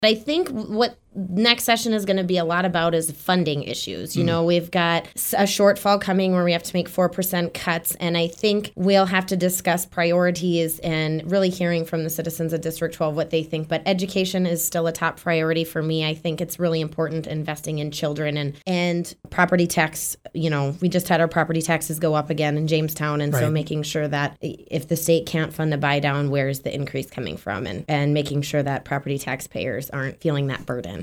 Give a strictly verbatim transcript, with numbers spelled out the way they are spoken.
I think what next session is going to be a lot about is funding issues. You mm. know, we've got a shortfall coming where we have to make four percent cuts, and I think we'll have to discuss priorities and really hearing from the citizens of District twelve what they think. But education is still a top priority for me. I think it's really important investing in children and, and property tax. You know, we just had our property taxes go up again in Jamestown, and right. so making sure that if the state can't fund a buy down, where's the increase coming from, and, and making sure that property taxpayers aren't feeling that burden.